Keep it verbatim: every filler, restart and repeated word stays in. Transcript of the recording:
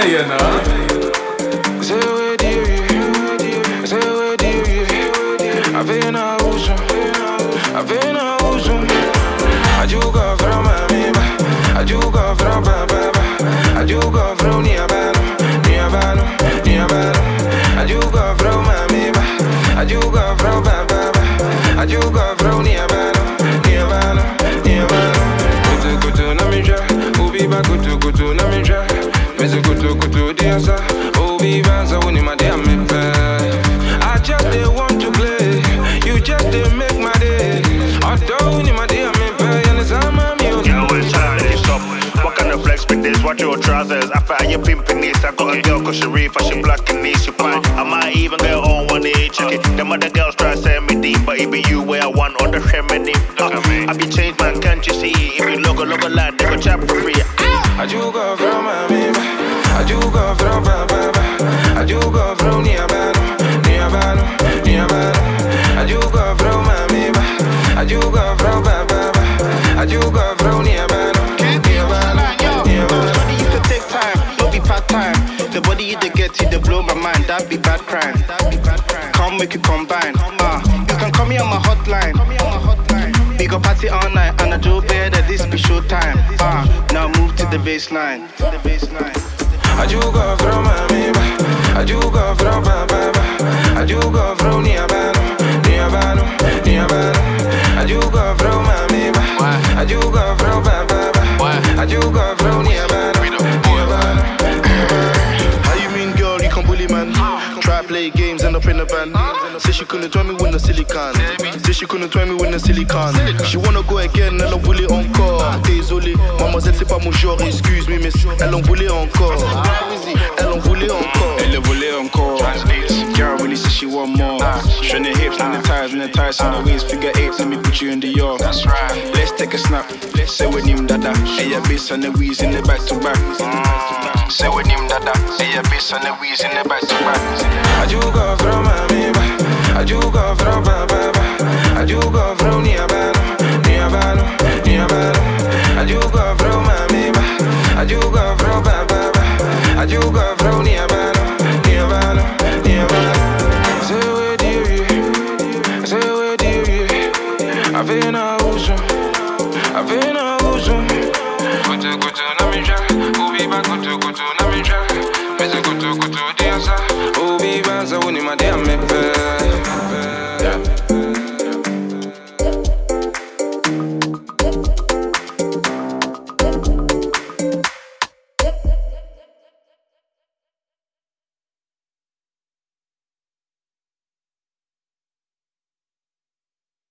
you know. Say where do you, say where do you, I feel no ocean, I feel no ocean. I do go from my I do go from Baba, I do go from Niabano, Niabano, Niabano. I do go from my I do go from Baba, I do go from Niabano, Niabano, Niabano. Kutu kutu na minja, ubi ba kutu kutu na minja. Mese kutu kutu diasa, ubi ba sa wuni ma dia me pe. I just they want to play, you just they make my day. I don't wuni ma dia me pe, and it's on my music. Yo, it's time to stop. What kind of flex with this? Watch your trousers. I find you pimping this. I got a girl called Sharif, I she blocking this. She fine. I might even get on one day. Check it. Them other girls try to send me deep, but it be you where I want on the remedy. Uh, I be changed, man. Can't you see? If you look a look a lot, they go chat for free. I do go from my baby. I do go from Baba. I do go from Niabano, Niabano, Niabano. I do go from my baby. I do go from Baba. I do go from Niabano, Niabano, Niabano. Body used to take time, no be part time. The body you dey get, it dey blow my mind. That be bad crime. Come make you combine. Uh, you can call me on my hotline. We go party all night, and I do better. This be showtime. Uh, now move to the baseline. To the baseline. I do go from my baby. I do go from Baba. I do go from Niabano, Niabano, Niabano. I do go from my baby. I do go from Baba. I do go from Niabano, Niabano. How you mean, girl? You can bully man. Try play games, end up in the van. Say she couldn't tell me when the silicon. Say she couldn't tell me when the silicon. She wanna go again, elle en voulait encore. Désolé, mademoiselle, c'est pas mon genre. Excuse me, miss. Elle en voulait encore. Elle en voulait encore. Elle en voulait encore. Girl really said she want more. Showing the hips, and the thighs, and the thighs on the waist. Figure eight, let me put you in the yard. That's right. Let's take a snap. Say with him dada. Hey, your bass and the wheeze in the back to back. Say with him dada. Hey, your bass and the wheeze in the back to back. I do go from my baby. I do go from Baba. I do go from Niabano, Niabano, Niabano. I do go from my baby. I do go from Baba. I do go from Niabano, Niabano, Niabano. Say where do you, say where do you, I feel no ocean, I feel no ocean. Kutu kutu na minja, ubi ba kutu kutu na minja. Mese kutu kutu